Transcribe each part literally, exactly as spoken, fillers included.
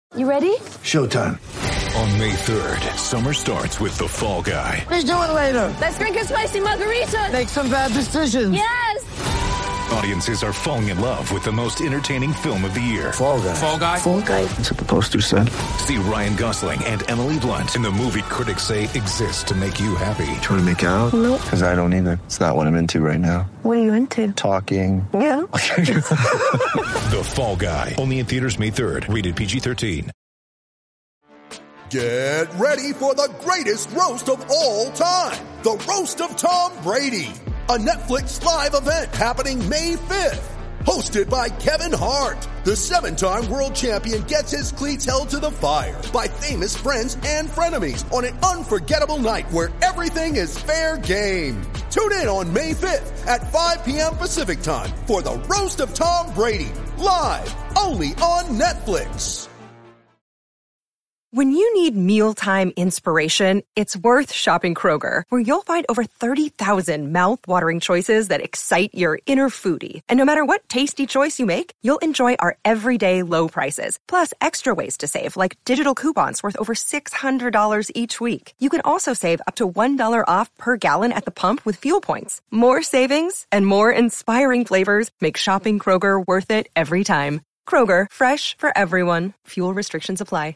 You ready? Showtime. On May third, summer starts with The Fall Guy. Let's do it later. Let's drink a spicy margarita. Make some bad decisions. Yes! Audiences are falling in love with the most entertaining film of the year. Fall Guy. Fall Guy? Fall Guy. That's what the poster said. See Ryan Gosling and Emily Blunt in the movie critics say exists to make you happy. Trying to make it out? Nope. Because I don't either. It's not what I'm into right now. What are you into? Talking. Yeah. The Fall Guy. Only in theaters May third. Rated P G thirteen. Get ready for the greatest roast of all time. The Roast of Tom Brady. A Netflix live event happening May fifth. Hosted by Kevin Hart. The seven-time world champion gets his cleats held to the fire by famous friends and frenemies on an unforgettable night where everything is fair game. Tune in on May fifth at five p.m. Pacific time for the Roast of Tom Brady. Live only on Netflix. When you need mealtime inspiration, it's worth shopping Kroger, where you'll find over thirty thousand mouth-watering choices that excite your inner foodie. And no matter what tasty choice you make, you'll enjoy our everyday low prices, plus extra ways to save, like digital coupons worth over six hundred dollars each week. You can also save up to one dollar off per gallon at the pump with fuel points. More savings and more inspiring flavors make shopping Kroger worth it every time. Kroger, fresh for everyone. Fuel restrictions apply.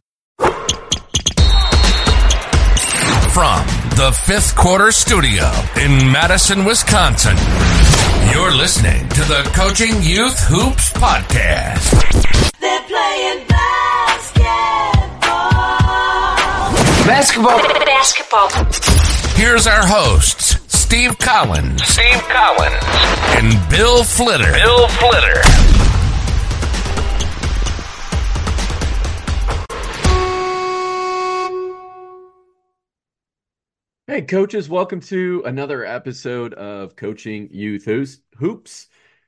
From the Fifth Quarter Studio in Madison, Wisconsin, you're listening to the Coaching Youth Hoops Podcast. They're playing basketball. Basketball. Basketball. Here's our hosts, Steve Collins, Steve Collins, and Bill Flitter. Bill Flitter. Hey, coaches, welcome to another episode of Coaching Youth Hoops.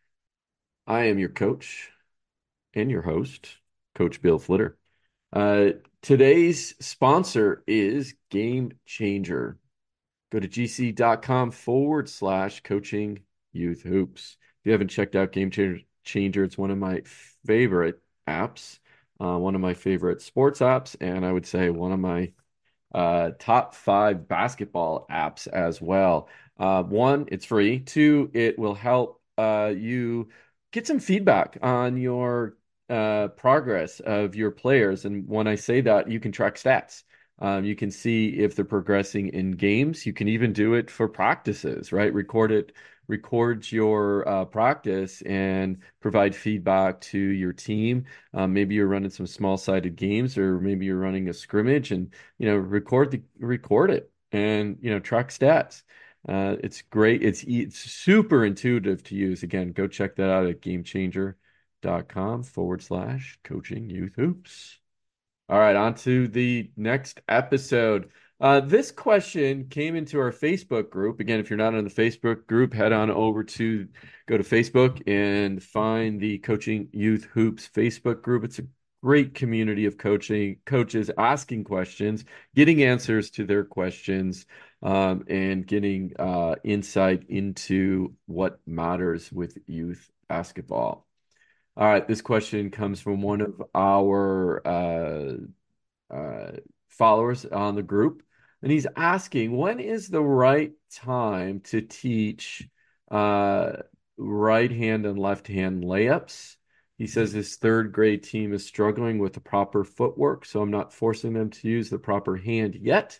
I am your coach and your host, Coach Bill Flitter. Uh, today's sponsor is Game Changer. Go to gc.com forward slash coaching youth hoops. If you haven't checked out Game Changer, it's one of my favorite apps, uh, one of my favorite sports apps, and I would say one of my Uh, top five basketball apps as well. Uh, one, it's free. Two, it will help uh, you get some feedback on your uh, progress of your players. And when I say that, you can track stats. Um, you can see if they're progressing in games. You can even do it for practices, right? Record it, record your uh, practice and provide feedback to your team. Um, maybe you're running some small-sided games, or maybe you're running a scrimmage, and you know, record the record it and you know, track stats. Uh, it's great. It's it's super intuitive to use. Again, go check that out at gamechanger.com forward slash coaching youth hoops. All right, on to the next episode. Uh, this question came into our Facebook group. Again, if you're not on the Facebook group, head on over to, go to Facebook and find the Coaching Youth Hoops Facebook group. It's a great community of coaching coaches asking questions, getting answers to their questions, um, and getting uh, insight into what matters with youth basketball. All right, this question comes from one of our uh, uh, followers on the group, and he's asking, when is the right time to teach uh, right hand and left hand layups? He says his third grade team is struggling with the proper footwork, so I'm not forcing them to use the proper hand yet,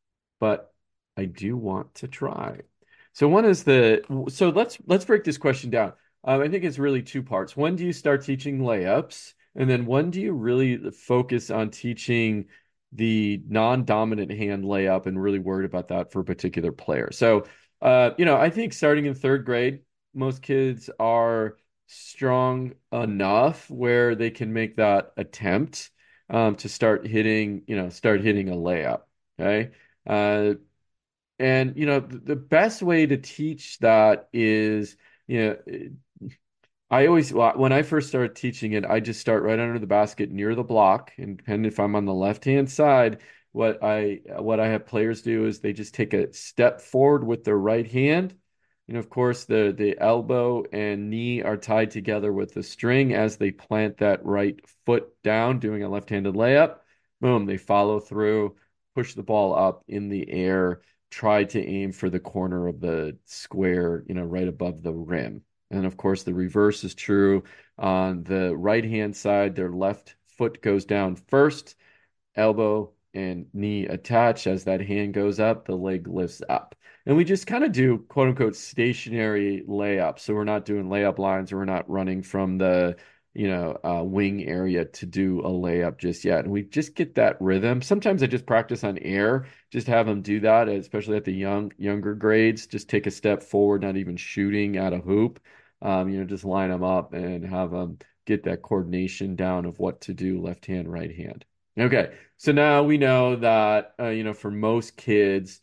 but I do want to try. So when is the, so let's let's break this question down. Um, I think it's really two parts. When do you start teaching layups? And then when do you really focus on teaching the non-dominant hand layup and really worried about that for a particular player? So, uh, you know, I think starting in third grade, most kids are strong enough where they can make that attempt um, to start hitting, you know, start hitting a layup. Okay. Uh, and, you know, the, the best way to teach that is, you know, I always, when I first started teaching it, I just start right under the basket near the block. And depending if I'm on the left-hand side, what I what I have players do is they just take a step forward with their right hand, And of course, the, the elbow and knee are tied together with the string as they plant that right foot down, doing a left-handed layup. Boom, they follow through, push the ball up in the air, try to aim for the corner of the square, you know, right above the rim. And of course, the reverse is true. On the right-hand side, their left foot goes down first, elbow and knee attach. As that hand goes up, the leg lifts up. And we just kind of do quote unquote stationary layups. So we're not doing layup lines, or we're not running from the, you know, uh, wing area to do a layup just yet. And we just get that rhythm. Sometimes I just practice on air, just have them do that, especially at the young, younger grades, just take a step forward, not even shooting at a hoop. Um, you know, just line them up and have them get that coordination down of what to do, left hand, right hand. Okay, so now we know that, uh, you know, for most kids,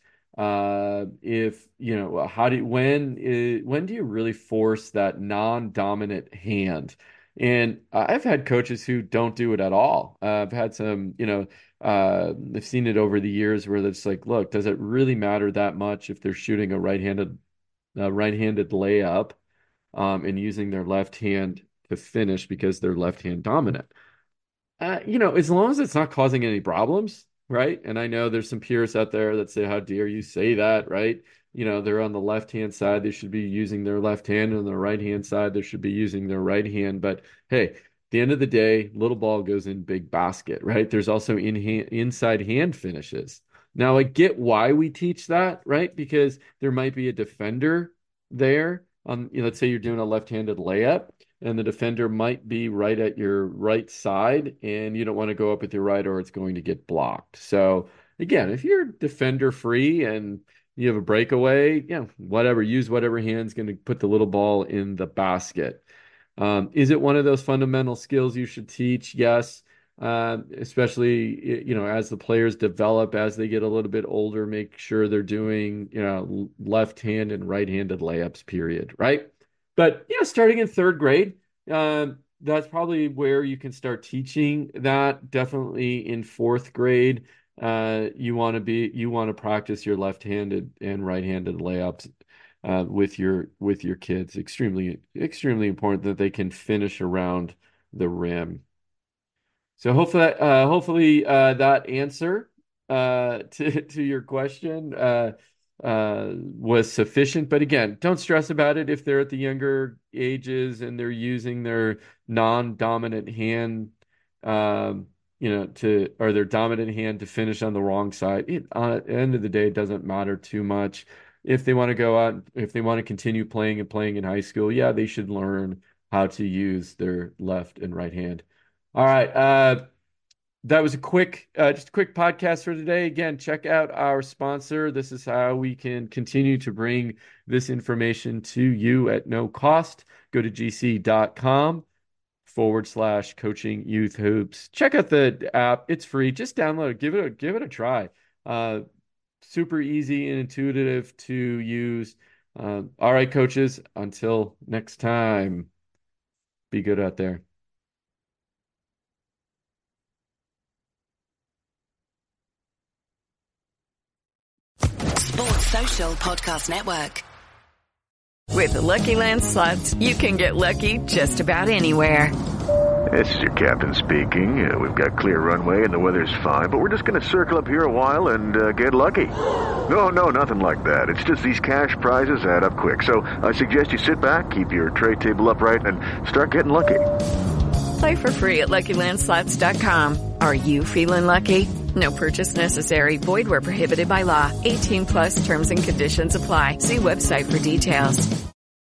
uh, if, you know, how do, when, is, when do you really force that non-dominant hand? And I've had coaches who don't do it at all. Uh, I've had some, you know, uh, I've seen it over the years where it's like, look, does it really matter that much if they're shooting a right-handed, uh, right-handed layup, um, and using their left hand to finish because they're left-hand dominant? Uh, you know, as long as it's not causing any problems, right? And I know there's some purists out there that say, how dare you say that, right? You know, they're on the left-hand side, they should be using their left hand, and on the right-hand side, they should be using their right hand. But hey, at the end of the day, little ball goes in big basket, right? There's also in hand, inside hand finishes. Now, I get why we teach that, right? Because there might be a defender there. On, you know, let's say you're doing a left-handed layup, and the defender might be right at your right side, and you don't want to go up with your right or it's going to get blocked. So again, if you're defender free and you have a breakaway, you know, whatever, use whatever hand's going to put the little ball in the basket. Um, is it one of those fundamental skills you should teach? Yes. Uh, especially, you know, as the players develop, as they get a little bit older, make sure they're doing, you know, left hand and right-handed layups, period. Right. But, you know, starting in third grade, um, that's probably where you can start teaching that. Definitely in fourth grade, uh, you want to be, you want to practice your left-handed and right-handed layups uh, with your with your kids. Extremely, extremely important that they can finish around the rim. So hopefully, uh, hopefully uh, that answer uh, to to your question uh, uh, was sufficient. But again, don't stress about it if they're at the younger ages and they're using their non-dominant hand, um, you know, to or their dominant hand to finish on the wrong side. It, uh, at the end of the day, it doesn't matter too much. If they want to go out, if they want to continue playing and playing in high school, yeah, they should learn how to use their left and right hand. All right. Uh, that was a quick, uh, just a quick podcast for today. Again, check out our sponsor. This is how we can continue to bring this information to you at no cost. Go to gc.com forward slash coaching youth hoops. Check out the app. It's free. Just download it. Give it a, give it a try. Uh, super easy and intuitive to use. Uh, all right, coaches, until next time, be good out there. Sports Social Podcast Network. With the Lucky Land Slots, you can get lucky just about anywhere. This is your captain speaking. Uh, we've got clear runway and the weather's fine, but we're just going to circle up here a while and uh, get lucky. No, no, nothing like that. It's just these cash prizes add up quick. So I suggest you sit back, keep your tray table upright, and start getting lucky. Play for free at Lucky Land Slots dot com. Are you feeling lucky? No purchase necessary. Void where prohibited by law. eighteen plus terms and conditions apply. See website for details.